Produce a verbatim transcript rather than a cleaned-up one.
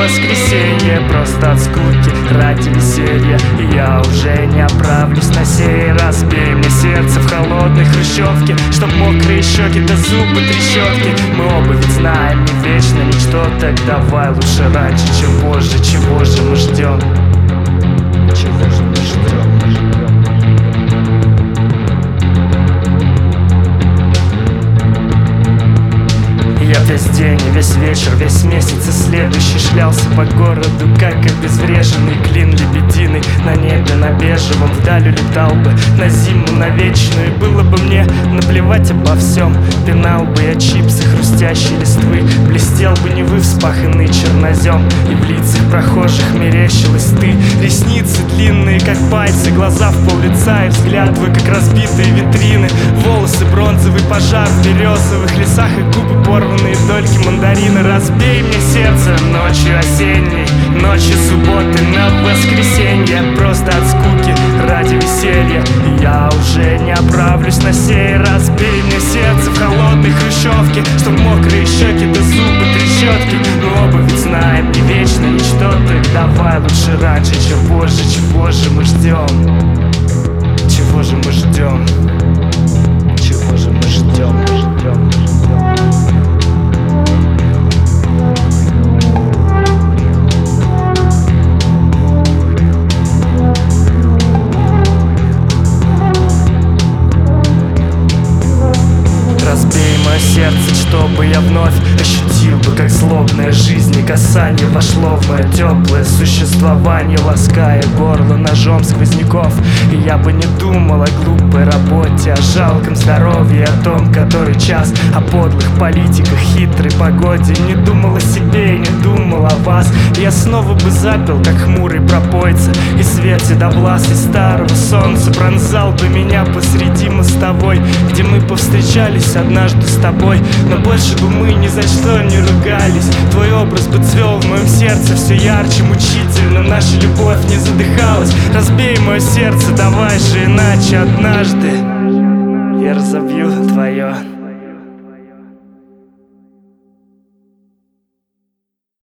воскресенье. Просто от скуки ради веселья. И я уже не оправлюсь на сей раз. Бей мне сердце в холодной хрущевке, чтоб мокрые щеки до зубы трещотки. Мы оба ведь знаем, не вечно ничто. Так давай лучше раньше, чем позже. Чего же мы ждем? Чего же мы ждем? Я весь день и весь вечер, весь месяц и следующий шлялся по городу, как обезвреженный клин лебединый. На небе, на бежевом, вдаль улетал бы на зиму, на вечную. И было бы мне наплевать обо всем. Пинал бы я чипсы хрустящей листвы, блестел бы Невы вспаханный чернозем. И в лицах прохожих мерещилась ты. Ресницы длинные, как пальцы, глаза в пол лица, и взгляд твой, как разбитые витрины. Волосы бронзовый пожар в березовых лесах, и губы порваны дольки мандарина. Разбей мне сердце ночью осенней, ночью субботы на воскресенье. Просто от скуки ради веселья. И я уже не оправлюсь на сей раз. Бей мне сердце в холодной хрущевке, чтоб мокрые щеки до зубы трещотки. Мы оба ведь знаем, не вечно ничто. Так давай лучше раньше, чем позже. Чего же мы ждем? Чего же мы ждем? Чего же мы ждем? Ждем, ждем. Разбей мое сердце, чтобы я вновь ощутил бы, как злобная жизнь и касание вошло в мое теплое существование, лаская горло ножом сквозняков. И я бы не думал о глупой работе, о жалком здоровье, о том, который час, о подлых политиках, хитрой погоде. Не думал о себе и не думал о вас. И я снова бы запил, как хмурый пропойца, и свет седовласый старого солнца пронзал бы меня посреди мостовой, где мы повстречались однажды с тобой. Но больше бы мы ни за что не ругались. Твой образ бы цвел в моем сердце все ярче, мучительно наша любовь не задыхалась. Разбей мое сердце, давай же иначе однажды я разобью твое.